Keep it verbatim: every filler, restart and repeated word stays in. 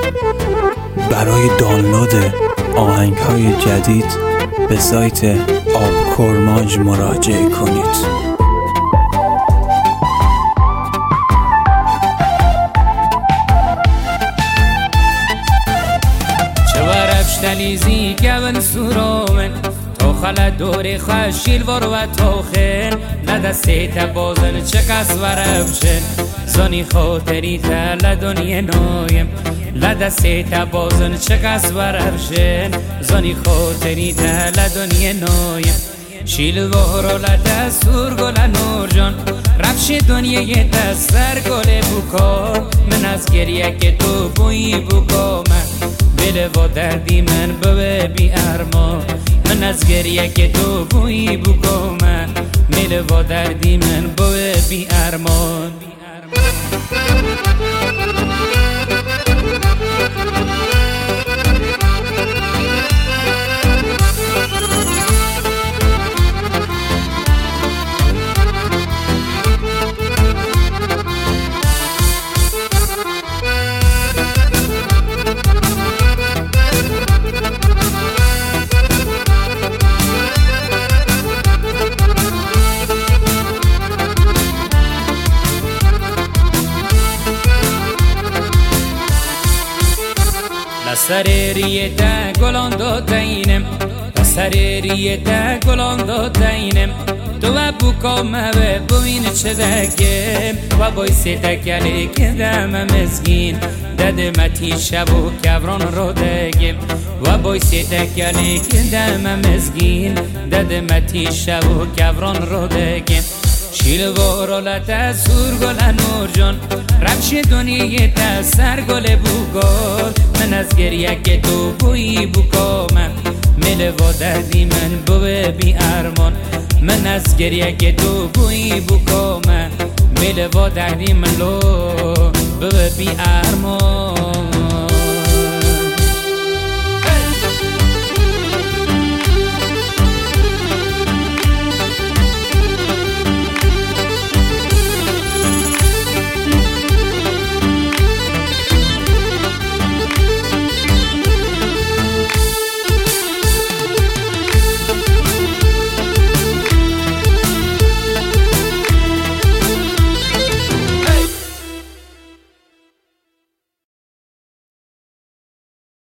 برای دانلود آهنگ‌های جدید به سایت آب کرماج مراجعه کنید. دلیزی گون سورومن تو خلا دوری خشیل ور و توخن لدستی تبازن چکس ورفشن زنی خاطری تل دنیا نایم لدستی تبازن چکس ورفشن زنی خاطری تل دنیا نایم شیل ورو لدستور گل نور جان رفش دنیا دستر گل بوکا من از گریه که تو بویی بوکا من بله و دردی من بوه بی ارما من از گریه که تو بویی بگو من مله و دردی من بوه بی ارمان سریریه تا گلان دادینم سریریه تا گلان دادینم تو و بکام و بوین چه دکم و بایسی تکلی که دم مزگین دده متی شب و کوران رو دگم و بایسی تکلی که دم مزگین دده متی شب و کوران رو دگم شیل وارو لطه سور گل نور جان رفش دنیا تا سر گل بوگل من از گریه که تو بویی بوکا من مله و دردی من بوه بی ارمان من از گریه که تو بویی بوکا من مله و دردی من لو بوه بی ارمان